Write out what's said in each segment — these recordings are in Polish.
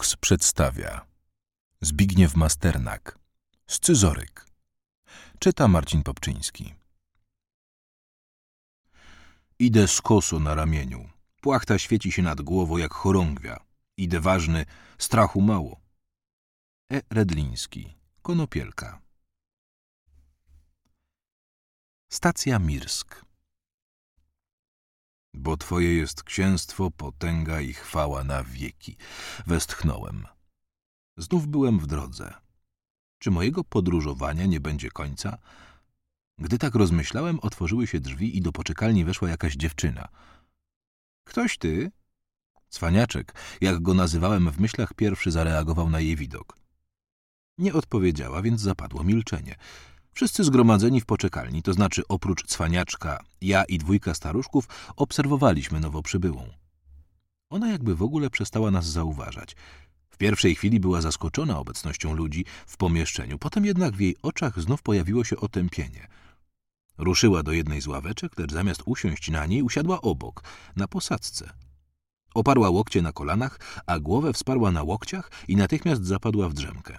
Lux przedstawia Zbigniew Masternak Scyzoryk. Czyta Marcin Popczyński. Idę z koso na ramieniu. Płachta świeci się nad głową jak chorągwia. Idę ważny, strachu mało. Redliński. Konopielka. Stacja Mirsk. Bo Twoje jest księstwo, potęga i chwała na wieki. Westchnąłem. Znów byłem w drodze. Czy mojego podróżowania nie będzie końca? Gdy tak rozmyślałem, otworzyły się drzwi i do poczekalni weszła jakaś dziewczyna. Ktoś ty? Cwaniaczek, jak go nazywałem w myślach, pierwszy zareagował na jej widok. Nie odpowiedziała, więc zapadło milczenie. Wszyscy zgromadzeni w poczekalni, to znaczy oprócz cwaniaczka, ja i dwójka staruszków, obserwowaliśmy nowo przybyłą. Ona jakby w ogóle przestała nas zauważać. W pierwszej chwili była zaskoczona obecnością ludzi w pomieszczeniu, potem jednak w jej oczach znów pojawiło się otępienie. Ruszyła do jednej z ławeczek, lecz zamiast usiąść na niej, usiadła obok, na posadzce. Oparła łokcie na kolanach, a głowę wsparła na łokciach i natychmiast zapadła w drzemkę.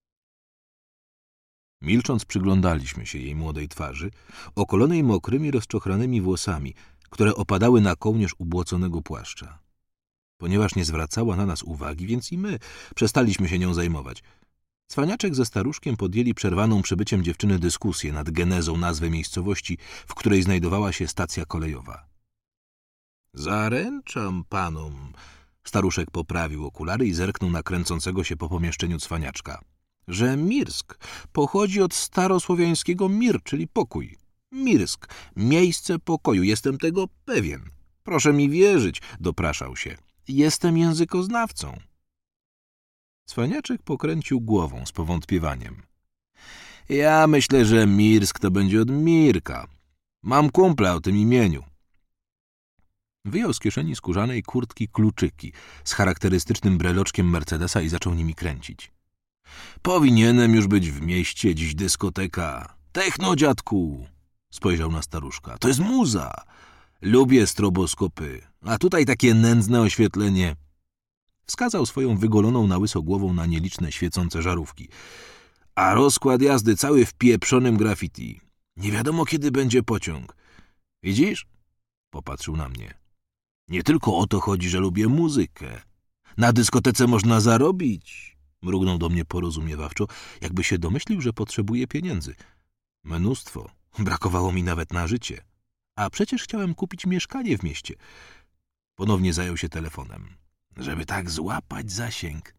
Milcząc przyglądaliśmy się jej młodej twarzy, okolonej mokrymi, rozczochranymi włosami, które opadały na kołnierz ubłoconego płaszcza. Ponieważ nie zwracała na nas uwagi, więc i my przestaliśmy się nią zajmować. Cwaniaczek ze staruszkiem podjęli przerwaną przybyciem dziewczyny dyskusję nad genezą nazwy miejscowości, w której znajdowała się stacja kolejowa. Zaręczam panom, staruszek poprawił okulary i zerknął na kręcącego się po pomieszczeniu cwaniaczka, że Mirsk pochodzi od starosłowiańskiego mir, czyli pokój. Mirsk, miejsce pokoju, jestem tego pewien. Proszę mi wierzyć, dopraszał się. Jestem językoznawcą. Cwaniaczek pokręcił głową z powątpiewaniem. Ja myślę, że Mirsk to będzie od Mirka. Mam kumpla o tym imieniu. Wyjął z kieszeni skórzanej kurtki kluczyki z charakterystycznym breloczkiem Mercedesa i zaczął nimi kręcić. Powinienem już być w mieście, dziś dyskoteka. Techno, dziadku! Spojrzał na staruszka. To jest muza. Lubię stroboskopy, a tutaj takie nędzne oświetlenie. Wskazał swoją wygoloną na łyso głową na nieliczne świecące żarówki. A rozkład jazdy cały w pieprzonym graffiti. Nie wiadomo, kiedy będzie pociąg. Widzisz? Popatrzył na mnie. Nie tylko o to chodzi, że lubię muzykę. Na dyskotece można zarobić. Mrugnął do mnie porozumiewawczo, jakby się domyślił, że potrzebuje pieniędzy. Mnóstwo. Brakowało mi nawet na życie. A przecież chciałem kupić mieszkanie w mieście. Ponownie zajął się telefonem, żeby tak złapać zasięg.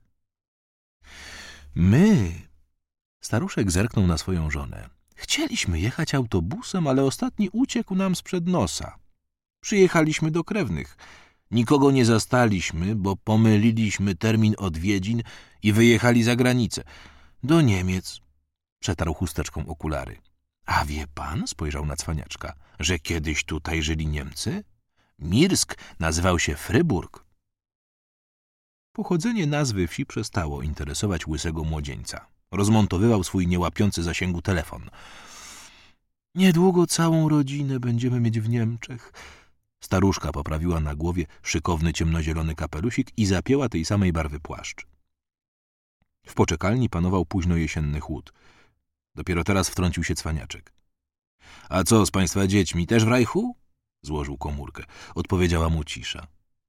My... Staruszek zerknął na swoją żonę. Chcieliśmy jechać autobusem, ale ostatni uciekł nam sprzed nosa. Przyjechaliśmy do krewnych. Nikogo nie zastaliśmy, bo pomyliliśmy termin odwiedzin i wyjechali za granicę. Do Niemiec. Przetarł chusteczką okulary. A wie pan, spojrzał na cwaniaczka, że kiedyś tutaj żyli Niemcy? Mirsk nazywał się Fryburg. Pochodzenie nazwy wsi przestało interesować łysego młodzieńca. Rozmontowywał swój niełapiący zasięgu telefon. Niedługo całą rodzinę będziemy mieć w Niemczech. Staruszka poprawiła na głowie szykowny ciemnozielony kapelusik i zapięła tej samej barwy płaszcz. W poczekalni panował późnojesienny chłód. Dopiero teraz wtrącił się cwaniaczek. A co z państwa dziećmi, też w Reichu? Złożył komórkę. Odpowiedziała mu cisza.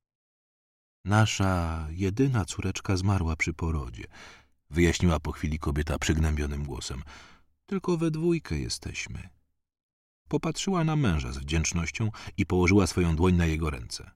Nasza jedyna córeczka zmarła przy porodzie, wyjaśniła po chwili kobieta przygnębionym głosem. Tylko we dwójkę jesteśmy. Popatrzyła na męża z wdzięcznością i położyła swoją dłoń na jego ręce.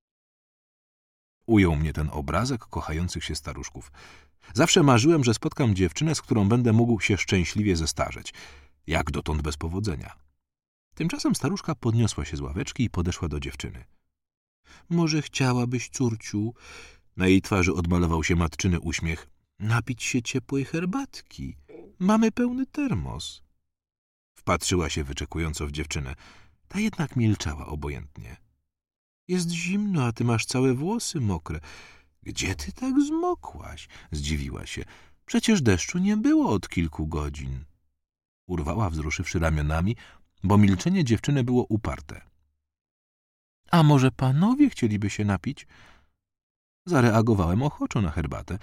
Ujął mnie ten obrazek kochających się staruszków. Zawsze marzyłem, że spotkam dziewczynę, z którą będę mógł się szczęśliwie zestarzeć. Jak dotąd bez powodzenia. Tymczasem staruszka podniosła się z ławeczki i podeszła do dziewczyny. Może chciałabyś, córciu? Na jej twarzy odmalował się matczyny uśmiech. Napić się ciepłej herbatki. Mamy pełny termos. Wpatrzyła się wyczekująco w dziewczynę. Ta jednak milczała obojętnie. Jest zimno, a ty masz całe włosy mokre. Gdzie ty tak zmokłaś? Zdziwiła się. Przecież deszczu nie było od kilku godzin. Urwała, wzruszywszy ramionami, bo milczenie dziewczyny było uparte. A może panowie chcieliby się napić? Zareagowałem ochoczo na herbatę.